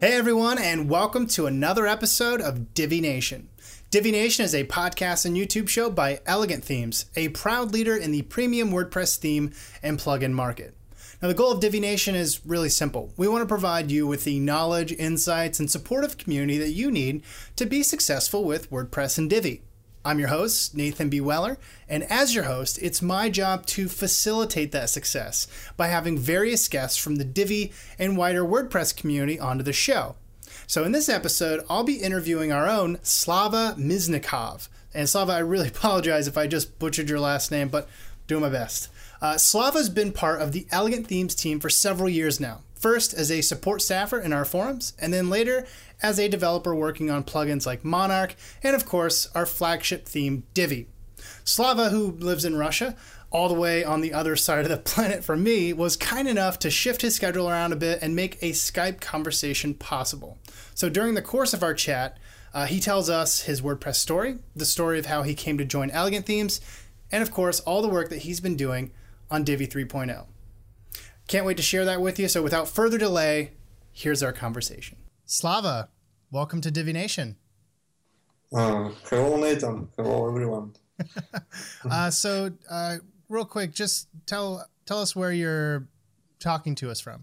Hey everyone, and welcome to another episode of Divi Nation. Divi Nation is a podcast and YouTube show by Elegant Themes, a proud leader in the premium WordPress theme and plugin market. Now, the goal of Divi Nation is really simple. We want to provide you with the knowledge, insights, and supportive community that you need to be successful with WordPress and Divi. I'm your host, Nathan B. Weller, and as your host, it's my job to facilitate that success by having various guests from the Divi and wider WordPress community onto the show. So in this episode, I'll be interviewing our own Slava Miznikov. And Slava, I really apologize if I just butchered your last name, but doing my best. Slava's been part of the Elegant Themes team for several years now. First as a support staffer in our forums, and then later as a developer working on plugins like Monarch, and of course, our flagship theme, Divi. Slava, who lives in Russia, all the way on the other side of the planet from me, was kind enough to shift his schedule around a bit and make a Skype conversation possible. So during the course of our chat, he tells us his WordPress story, the story of how he came to join Elegant Themes, and of course, all the work that he's been doing on Divi 3.0. Can't wait to share that with you. So without further delay, here's our conversation. Slava, welcome to Divi Nation. Hello, Nathan. Hello, everyone. Real quick, just tell us where you're talking to us from.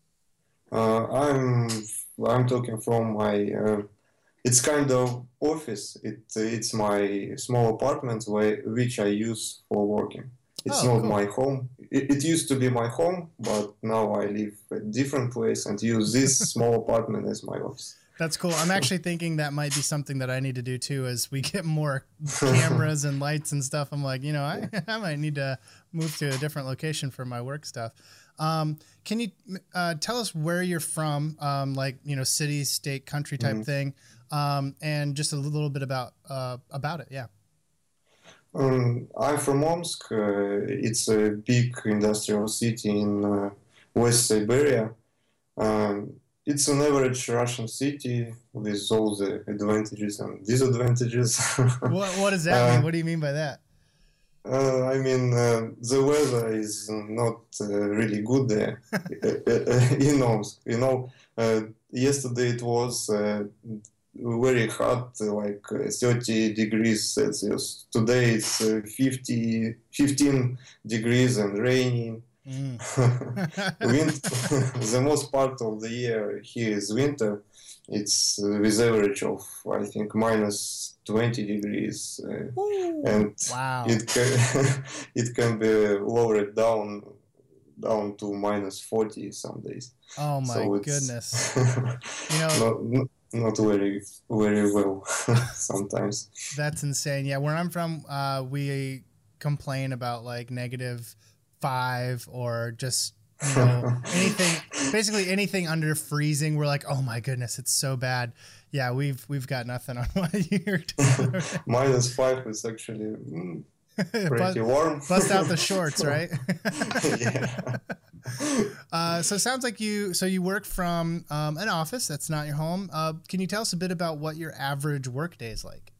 I'm talking from my. It's kind of office. It's my small apartment which I use for working. It's not cool. My home. It used to be my home, but now I live a different place and use this small apartment as my office. That's cool. I'm actually thinking that might be something that I need to do too as we get more cameras and lights and stuff. I'm like, I might need to move to a different location for my work stuff. Can you tell us where you're from, city, state, country type thing, and just a little bit about it? Yeah. I'm from Omsk. It's a big industrial city in West Siberia. It's an average Russian city with all the advantages and disadvantages. What does that mean? What do you mean by that? The weather is not really good there in Omsk. Yesterday it was very hot, like 30 degrees Celsius. Today it's 15 degrees and raining. The most part of the year here is winter. It's with average of, I think, minus 20 degrees. And wow. It can be lowered down to minus 40 some days. Oh my goodness. Not very, very well sometimes. That's insane. Yeah, where I'm from, we complain about like -5 or just anything under freezing. We're like, oh my goodness, it's so bad. Yeah, we've got nothing on what you're doing. -5 is actually pretty warm. Bust out the shorts, right? Yeah. So it sounds like you work from an office that's not your home. Can you tell us a bit about what your average work day is like?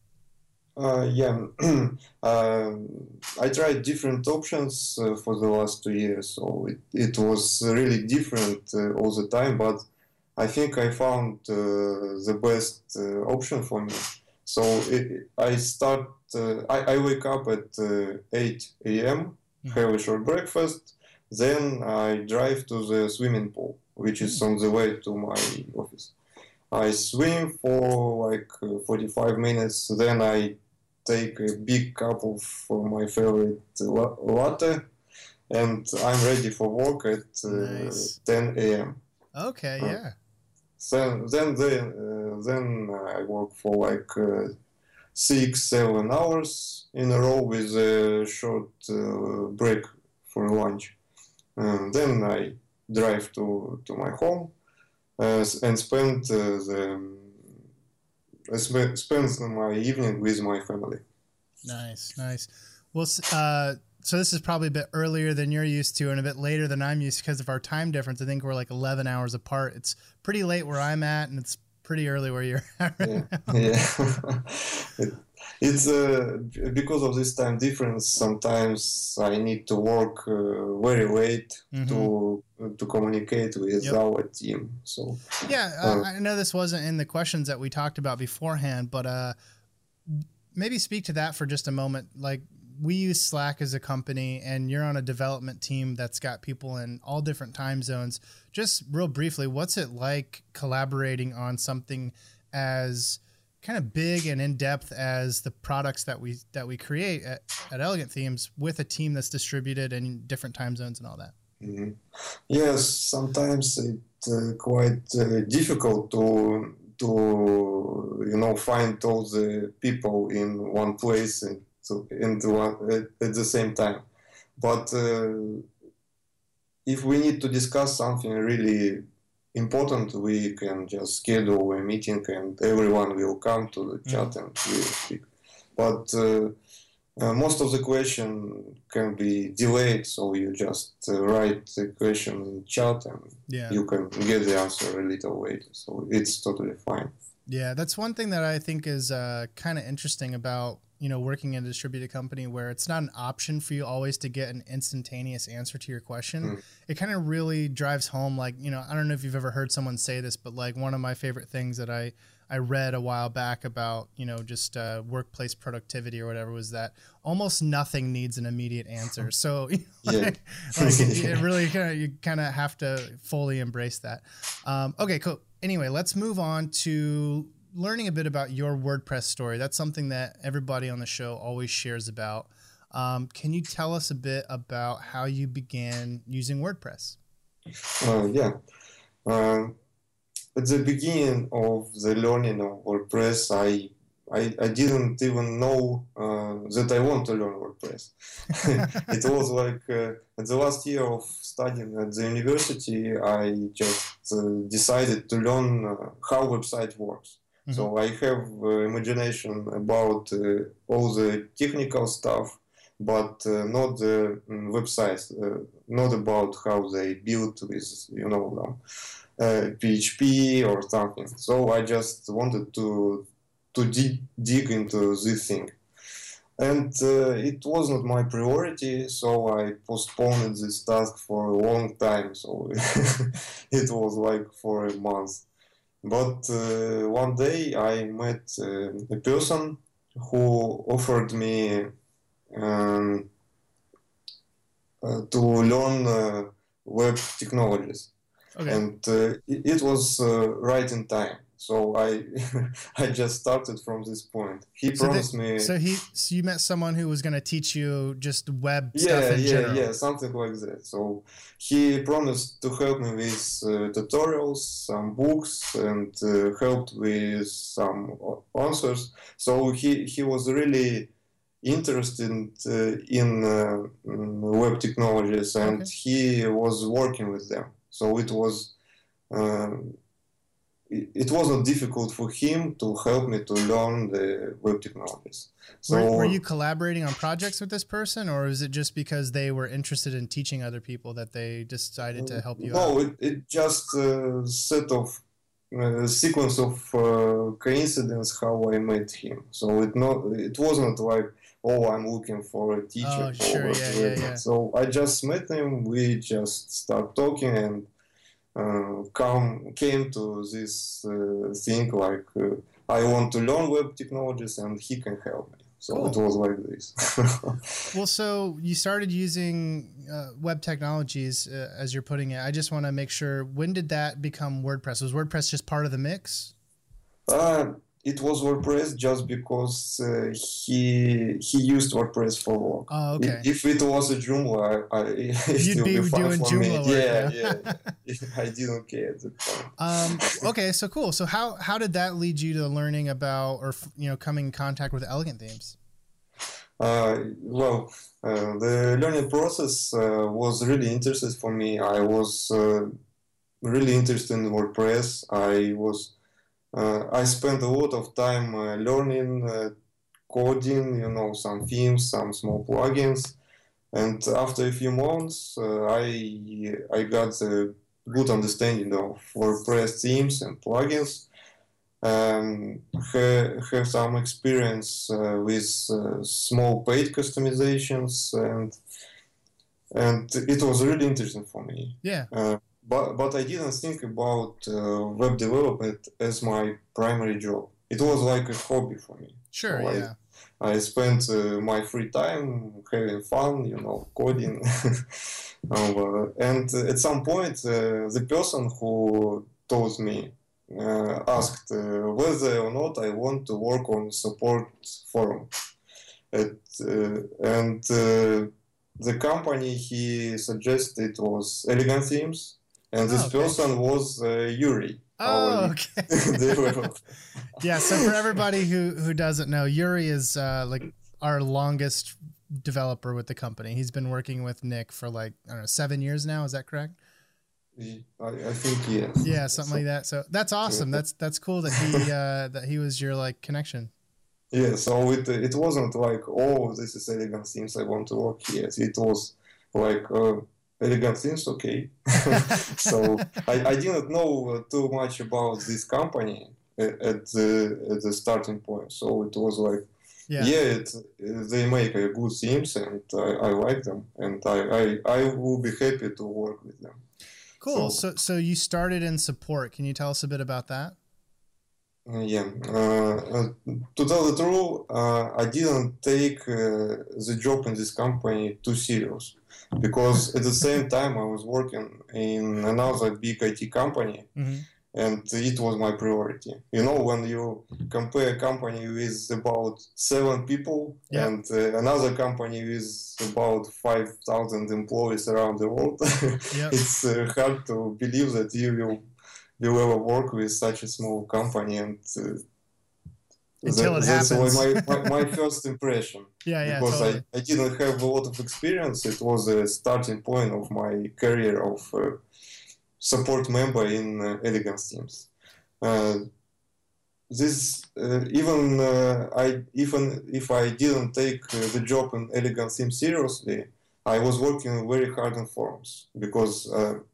I tried different options for the last 2 years, so it was really different all the time, but I think I found the best option for me. So I wake up at 8 a.m., have a short breakfast, then I drive to the swimming pool, which is on the way to my office. I swim for like 45 minutes, then I take a big cup of my favorite latte, and I'm ready for work at 10 a.m. Okay, yeah. Then I work for like 6-7 hours in a row with a short break for lunch. Then I drive to my home and spend my evening with my family. Nice. Well, so this is probably a bit earlier than you're used to and a bit later than I'm used to because of our time difference. I think we're like 11 hours apart. It's pretty late where I'm at, and it's pretty early where you're at right now. It's because of this time difference. Sometimes I need to work very late to communicate with our team. So I know this wasn't in the questions that we talked about beforehand, but maybe speak to that for just a moment. Like, we use Slack as a company, and you're on a development team that's got people in all different time zones. Just real briefly, what's it like collaborating on something as kind of big and in depth as the products that we create at Elegant Themes, with a team that's distributed in different time zones and all that? Mm-hmm. Yes, sometimes it's quite difficult to find all the people in one place and at the same time. But if we need to discuss something really important, we can just schedule a meeting and everyone will come to the chat and we will speak. But most of the question can be delayed, so you just write the question in chat and you can get the answer a little later. So it's totally fine. Yeah, that's one thing that I think is kind of interesting about working in a distributed company, where it's not an option for you always to get an instantaneous answer to your question. It kind of really drives home, like, I don't know if you've ever heard someone say this, but like one of my favorite things that I read a while back about, just workplace productivity or whatever, was that almost nothing needs an immediate answer. So it really you kind of have to fully embrace that. Okay, cool. Anyway, let's move on to learning a bit about your WordPress story. That's something that everybody on the show always shares about. Can you tell us a bit about how you began using WordPress? At the beginning of the learning of WordPress, I didn't even know that I want to learn WordPress. It was like at the last year of studying at the university, I just decided to learn how website works. So I have imagination about all the technical stuff, but not the websites, not about how they build with, PHP or something. So I just wanted to dig into this thing. And it wasn't my priority, so I postponed this task for a long time. So it was like for a month. But one day I met a person who offered me to learn web technologies. Okay. And it was right in time. So I I just started from this point. He promised me. So you met someone who was going to teach you just web stuff in general. Yeah, something like that. So he promised to help me with tutorials, some books, and helped with some answers. So he was really interested in web technologies, and he was working with them. So it was. It wasn't difficult for him to help me to learn the web technologies. So, were you collaborating on projects with this person, or is it just because they were interested in teaching other people that they decided to help you out? No, it just a sequence of coincidence how I met him. So it wasn't like, oh, I'm looking for a teacher. Oh, sure, yeah. So I just met him. We just start talking and came to this thing like I want to learn web technologies and he can help me. So cool. It was like this. Well, so you started using web technologies, as you're putting it. I just want to make sure, when did that become WordPress? Was WordPress just part of the mix? It was WordPress just because he used WordPress for work. Oh, okay. If it was a Joomla, it still be fine doing for Joomla me. Work, Yeah. I didn't care at the time. Okay, so cool. So how did that lead you to learning about, or coming in contact with Elegant Themes? The learning process was really interesting for me. I was really interested in WordPress. I spent a lot of time learning, coding, some themes, some small plugins. And after a few months, I got a good understanding of WordPress themes and plugins. have some experience with small paid customizations, and it was really interesting for me. Yeah. But I didn't think about web development as my primary job. It was like a hobby for me. Sure. So Yeah. I spent my free time having fun, coding. And at some point, the person who told me asked whether or not I want to work on support forum. And the company he suggested was Elegant Themes, and this person was Yuri. Oh, okay. Yeah, so for everybody who doesn't know, Yuri is like our longest developer with the company. He's been working with Nick for like, I don't know, 7 years now. Is that correct? I think yes. Yeah, something like that. So that's awesome. That's cool that he was your like connection. Yeah, so it wasn't like, oh, this is Elegant Themes, I want to work here. It was like Elegant Themes, okay. So I didn't know too much about this company at the starting point. So it was like, they make a good themes, and I like them, and I will be happy to work with them. Cool. So you started in support. Can you tell us a bit about that? Yeah. To tell the truth, I didn't take the job in this company too serious, because at the same time I was working in another big IT company, and it was my priority. When you compare a company with about 7 people and another company with about 5,000 employees around the world, it's hard to believe that you will ever work with such a small company, and until it happens. That's my first impression. Because totally. I didn't have a lot of experience. It was a starting point of my career of support member in Elegant Themes. Even if I didn't take the job in Elegant Themes seriously, I was working very hard on forums, because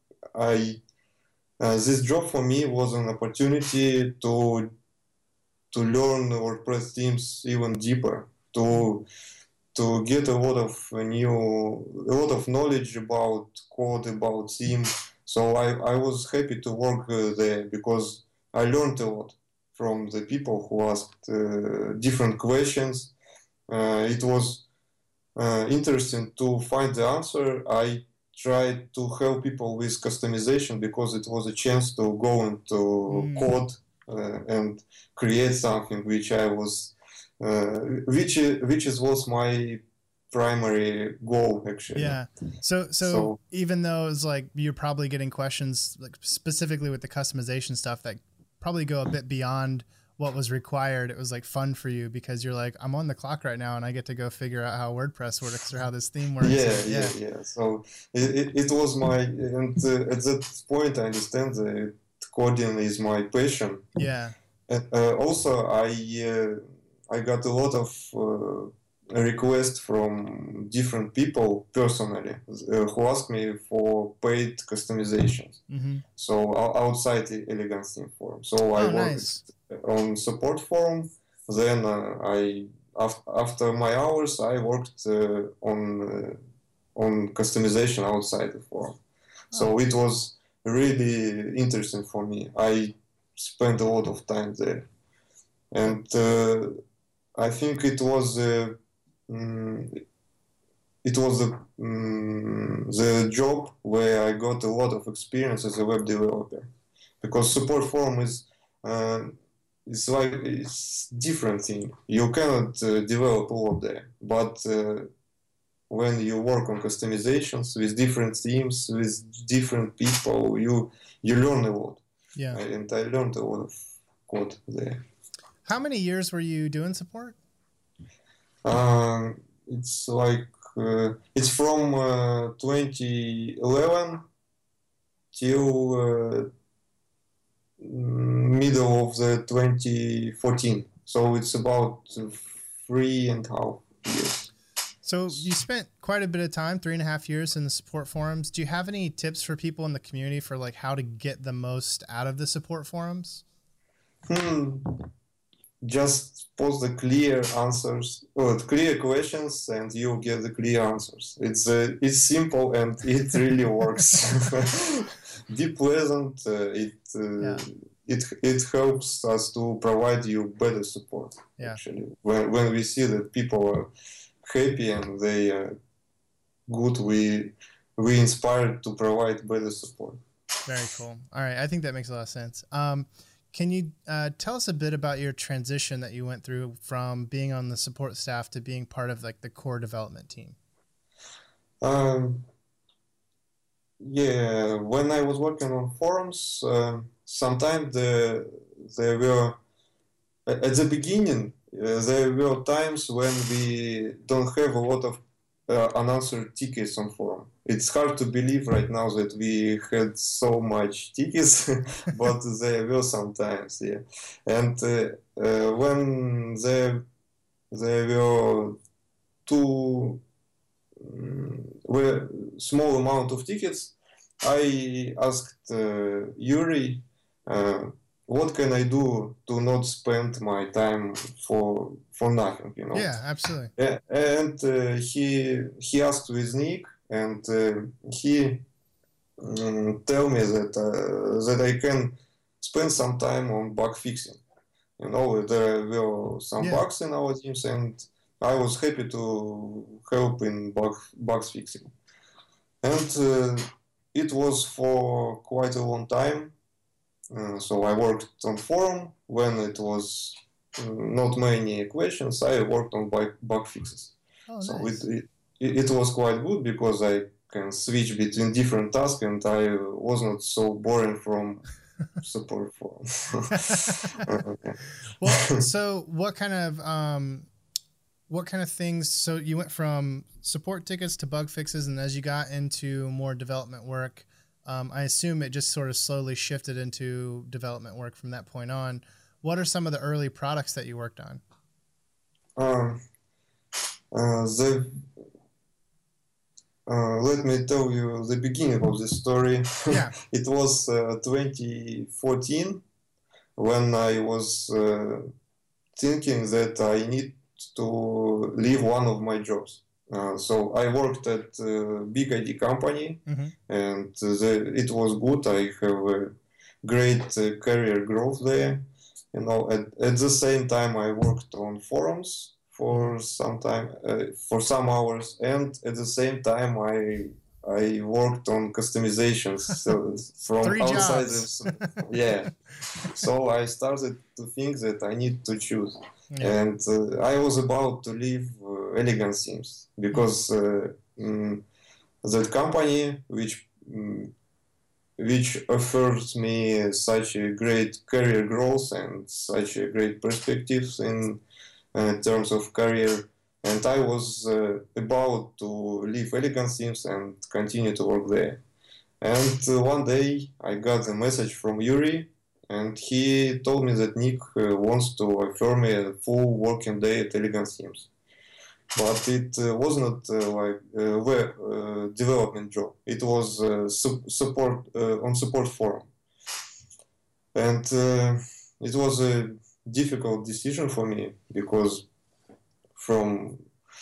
this job for me was an opportunity to learn WordPress themes even deeper, to get a lot of knowledge about code, about theme. So I was happy to work there, because I learned a lot from the people who asked different questions. It was interesting to find the answer. I tried to help people with customization, because it was a chance to go into code and create something which I was, which was my primary goal, actually. Yeah. So even though it's like you're probably getting questions like specifically with the customization stuff that probably go a bit beyond what was required, it was like fun for you, because you're like, I'm on the clock right now and I get to go figure out how WordPress works or how this theme works. Yeah. So it was and at that point I understand that coding is my passion. Yeah. And also I got a lot of requests from different people personally who asked me for paid customizations. So outside the Elegant Theme forum. So I worked on support forum. Then after my hours, I worked on customization outside the forum. So it was really interesting for me. I spent a lot of time there, and I think it was the job where I got a lot of experience as a web developer, because support forum is it's different thing. You cannot develop a lot there, but when you work on customizations with different themes, with different people, you learn a lot. Yeah. And I learned a lot of code there. How many years were you doing support? It's like it's from 2011 till middle of the 2014. So it's about 3.5 years. So you spent quite a bit of time, 3.5 years in the support forums. Do you have any tips for people in the community for like how to get the most out of the support forums? Hmm, just post the clear answers, clear questions, and you get the clear answers. It's simple and it really works. Be pleasant. Yeah. It helps us to provide you better support. Yeah. Actually, when we see that people are happy and they are good, we inspired to provide better support. Very cool. All right. I think that makes a lot of sense. Can you tell us a bit about your transition that you went through from being on the support staff to being part of like the core development team? Um, yeah, when I was working on forums, sometimes there were at the beginning there were times when we don't have a lot of unanswered tickets on forum. It's hard to believe right now that we had so much tickets, but there were sometimes, yeah. And when there were too were small amount of tickets, I asked Yuri, uh, what can I do to not spend my time for nothing, you know? Yeah, absolutely. And he asked with Nick, and he tell me that I can spend some time on bug fixing. You know, there were some Yeah. bugs in our teams, and I was happy to help in bugs fixing. And it was for quite a long time. So I worked on forum when it was not many questions. I worked on bug fixes. Oh, So nice. it was quite good because I can switch between different tasks, and I was not so boring from support forum. Okay. Well, so what kind of things? So you went from support tickets to bug fixes, and as you got into more development work, I assume it just sort of slowly shifted into development work from that point on. What are some of the early products that you worked on? Um, the Let me tell you the beginning of the story. Yeah. It was 2014 when I was thinking that I need to leave one of my jobs. So I worked at a big IT company, Mm-hmm. and it was good. I have a great career growth there. You know, at the same time, I worked on forums Mm-hmm. for some time, for some hours, and at the same time, I worked on customizations so from 3 outside. jobs. Yeah, so I started to think that I need to choose, Yeah. and I was about to leave Elegant Sims because that company, which offers me such a great career growth and such a great perspectives in terms of career, and I was about to leave Elegant Sims and continue to work there. And one day I got a message from Yuri, and he told me that Nick wants to offer me a full working day at Elegant Sims. But it was not like a web development job. It was support on support forum, and it was a difficult decision for me because from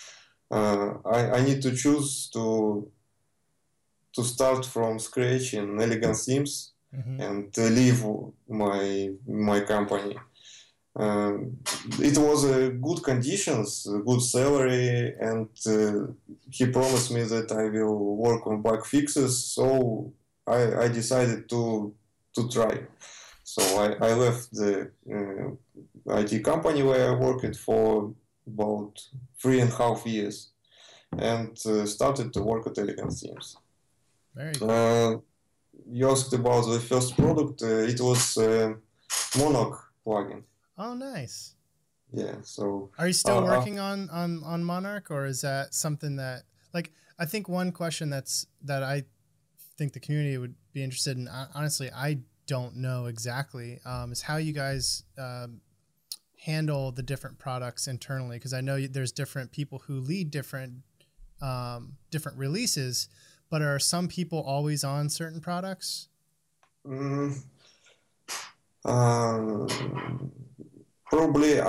I need to choose to start from scratch in Elegant Sims Mm-hmm. and leave my company. Um, it was good conditions, good salary, and he promised me that I will work on bug fixes. So I decided to try. So I left the IT company where I worked for about 3.5 years and started to work at Elegant Sims. Very cool. You asked about the first product. It was Monarch plugin. Oh, nice. Yeah. So. Are you still working on Monarch, or is that something that, like, I think one question that I think the community would be interested in, honestly, I don't know exactly, is how you guys handle the different products internally, because I know there's different people who lead different releases, but are some people always on certain products? Um, Probably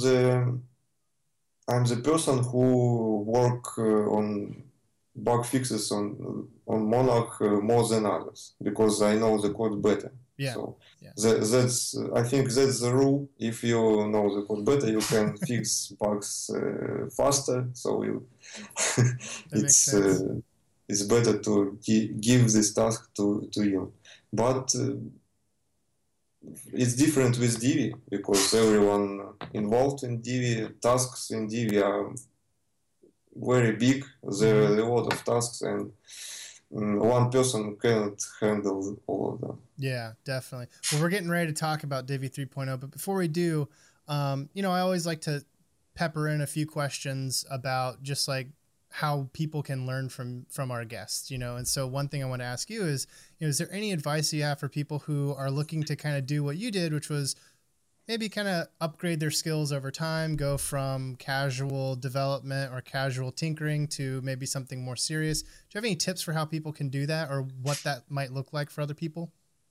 I'm the person who work on bug fixes on Monarch more than others because I know the code better. Yeah. So Yeah. that's I think that's the rule. If you know the code better, you can fix bugs faster. So That makes sense. It's better to give this task to you. But it's different with Divi because everyone involved in Divi, tasks in Divi are very big. There are a lot of tasks, and one person cannot handle all of them. Yeah, definitely. Well, we're getting ready to talk about Divi 3.0, but before we do, I always like to pepper in a few questions about just like how people can learn from our guests, and so one thing I want to ask you is, is there any advice you have for people who are looking to kind of do what you did, which was maybe kind of upgrade their skills over time, go from casual development or casual tinkering to maybe something more serious? Do you have any tips for how people can do that or what that might look like for other people?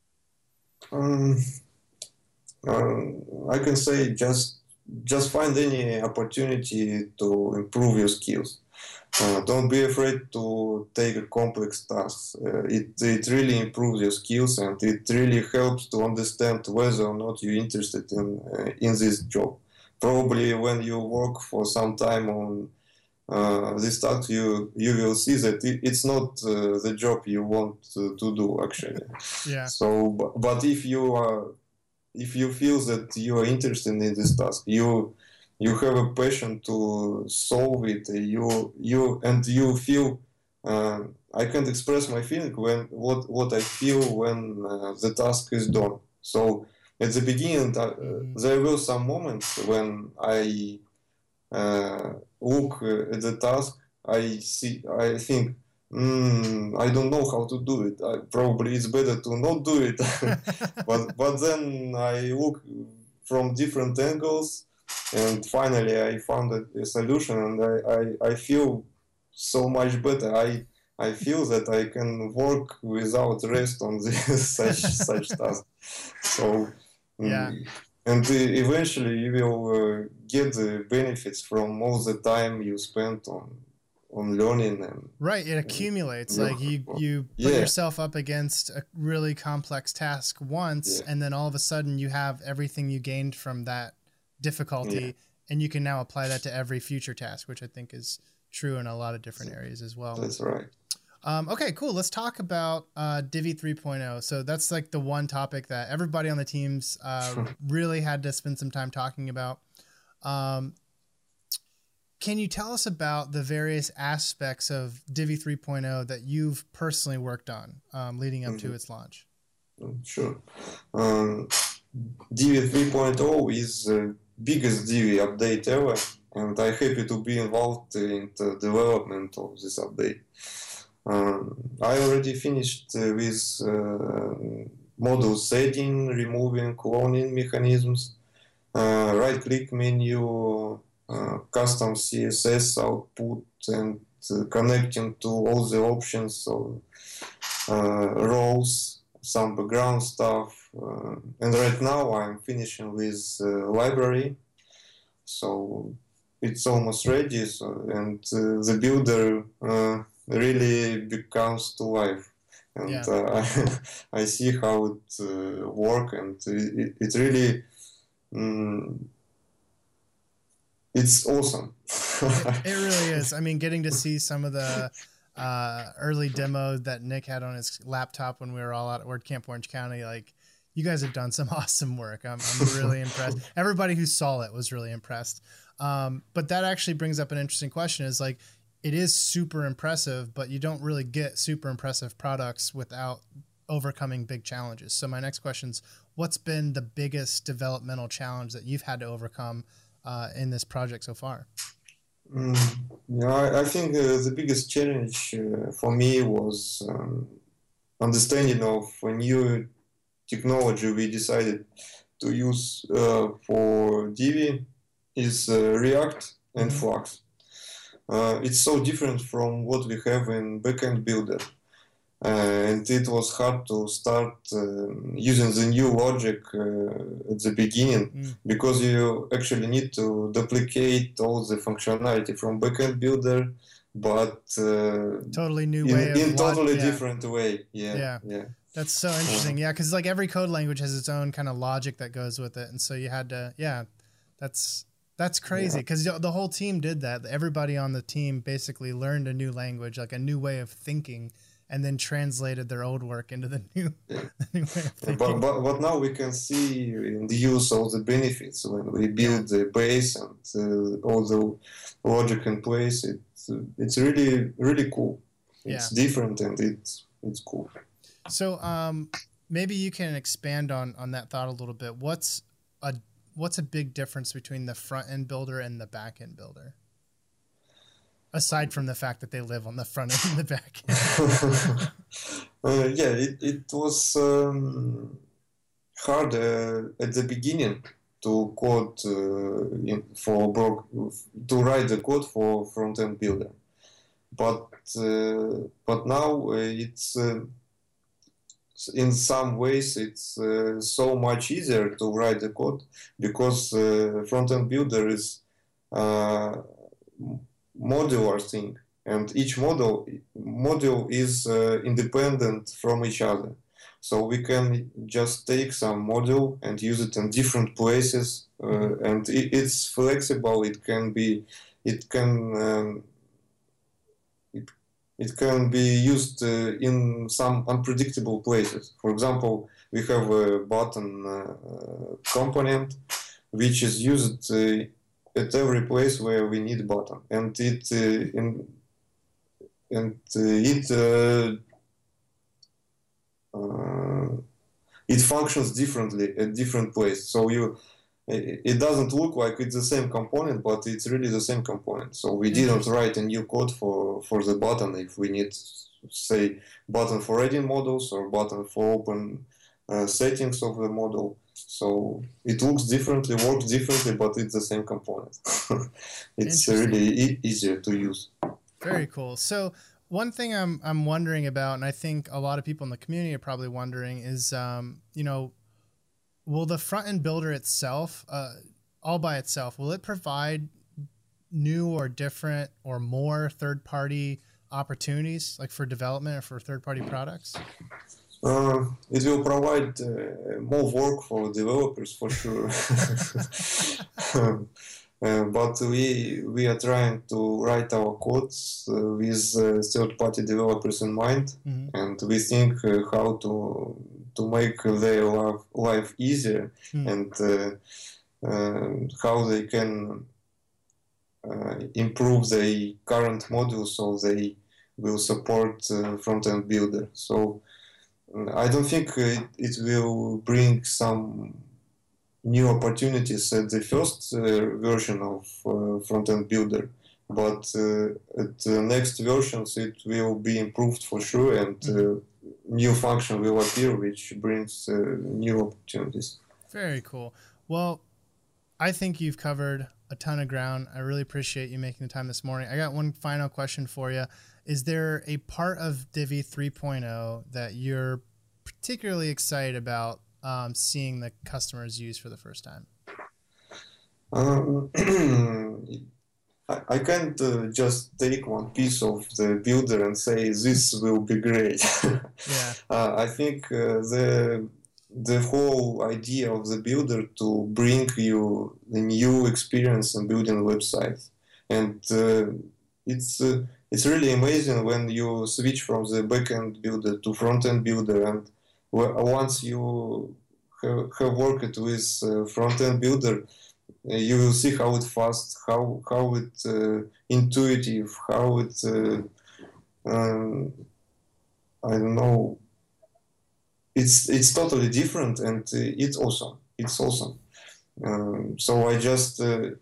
I can say just find any opportunity to improve your skills. Don't be afraid to take complex tasks. It really improves your skills and it really helps to understand whether or not you're interested in this job. Probably when you work for some time on this task, you will see that it's not the job you want to do actually. Yeah. So, but if you feel that you are interested in this task, you have a passion to solve it. You feel. I can't express my feeling when what I feel when the task is done. So at the beginning, there were some moments when I look at the task. I think. I don't know how to do it. Probably it's better to not do it. but then I look from different angles, and finally I found a solution, and I feel so much better. I feel that I can work without rest on this such task. So yeah. And eventually you will get the benefits from all the time you spent on learning. And right, it accumulates. Like you put yourself up against a really complex task once, and then all of a sudden you have everything you gained from that difficulty, and you can now apply that to every future task, which I think is true in a lot of different areas as well. That's right. Okay, cool. Let's talk about Divi 3.0. So that's like the one topic that everybody on the teams really had to spend some time talking about. Can you tell us about the various aspects of Divi 3.0 that you've personally worked on leading up to its launch? Sure. Divi 3.0 is the biggest Divi update ever, and I'm happy to be involved in the development of this update. I already finished with model setting, removing cloning mechanisms, right-click menu, custom CSS output, and connecting to all the options, so roles, some background stuff. And right now I'm finishing with library, so it's almost ready. And the builder really becomes to life, and I see how it works, and it really it's awesome. It really is. I mean, getting to see some of the early demos that Nick had on his laptop when we were all out at WordCamp Orange County, like, you guys have done some awesome work. I'm really impressed. Everybody who saw it was really impressed. But that actually brings up an interesting question, is like, it is super impressive, but you don't really get super impressive products without overcoming big challenges. So my next question is, what's been the biggest developmental challenge that you've had to overcome in this project so far? I think the biggest challenge for me was understanding of a new technology we decided to use for Divi is React and Flux. It's so different from what we have in Backend Builder. and it was hard to start using the new logic at the beginning because you actually need to duplicate all the functionality from backend builder, but totally new way in totally different way. Yeah. That's so interesting. Yeah, because like every code language has its own kind of logic that goes with it, and so you had to. Yeah, that's crazy because the whole team did that. Everybody on the team basically learned a new language, like a new way of thinking, and then translated their old work into the new way of thinking. But now we can see in the use all the benefits when we build the base and all the logic in place. It's really, really cool. It's different and it's cool. So maybe you can expand on that thought a little bit. What's a big difference between the front end builder and the back end builder? Aside from the fact that they live on the front end and the back end. It was hard at the beginning to code to write the code for front end builder, but now it's in some ways it's so much easier to write the code because front end builder is modular thing, and each module is independent from each other. So we can just take some module and use it in different places, and it's flexible. It can be used in some unpredictable places. For example, we have a button component which is used at every place where we need button, and it functions differently at different places. So it doesn't look like it's the same component, but it's really the same component. So we didn't write a new code for the button if we need, say, button for adding models or button for open settings of the model. So it looks differently, works differently, but it's the same component. It's really easier to use. Very cool. So one thing I'm wondering about, and I think a lot of people in the community are probably wondering, is will the front end builder itself, all by itself, will it provide new or different or more third-party opportunities, like for development or for third-party products? It will provide more work for developers for sure. But we are trying to write our codes with third-party developers in mind, and we think how to make their life easier and how they can improve their current module so they will support front-end builder. So I don't think it will bring some new opportunities at the first version of front-end builder, but at the next versions it will be improved for sure, and new function will appear which brings new opportunities. Very cool. Well, I think you've covered a ton of ground. I really appreciate you making the time this morning. I got one final question for you. Is there a part of Divi 3.0 that you're particularly excited about seeing the customers use for the first time? I can't just take one piece of the builder and say this will be great. I think the whole idea of the builder to bring you the new experience in building websites, and it's really amazing when you switch from the backend builder to front-end builder, and once you have worked with front-end builder, you will see how it fast, how it intuitive, how it I don't know. It's totally different, and it's awesome. It's awesome. So I just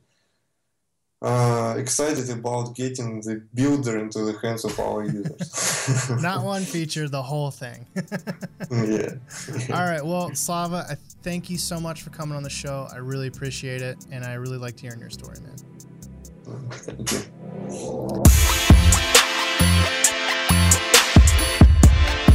excited about getting the builder into the hands of our users. Not one feature, the whole thing. Yeah. All right. Well, Slava, I thank you so much for coming on the show. I really appreciate it, and I really liked hearing your story, man. Thank you.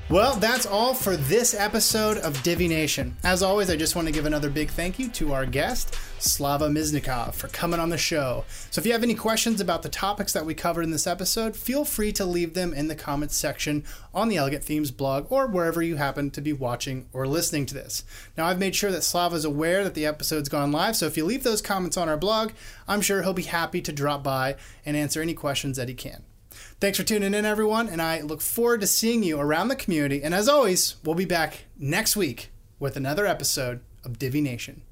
Well, that's all for this episode of Divi Nation. As always, I just want to give another big thank you to our guest, Slava Miznikov, for coming on the show. So if you have any questions about the topics that we covered in this episode, feel free to leave them in the comments section on the Elegant Themes blog or wherever you happen to be watching or listening to this. Now, I've made sure that Slava is aware that the episode's gone live, so if you leave those comments on our blog, I'm sure he'll be happy to drop by and answer any questions that he can. Thanks for tuning in, everyone, and I look forward to seeing you around the community. And as always, we'll be back next week with another episode of Divi Nation.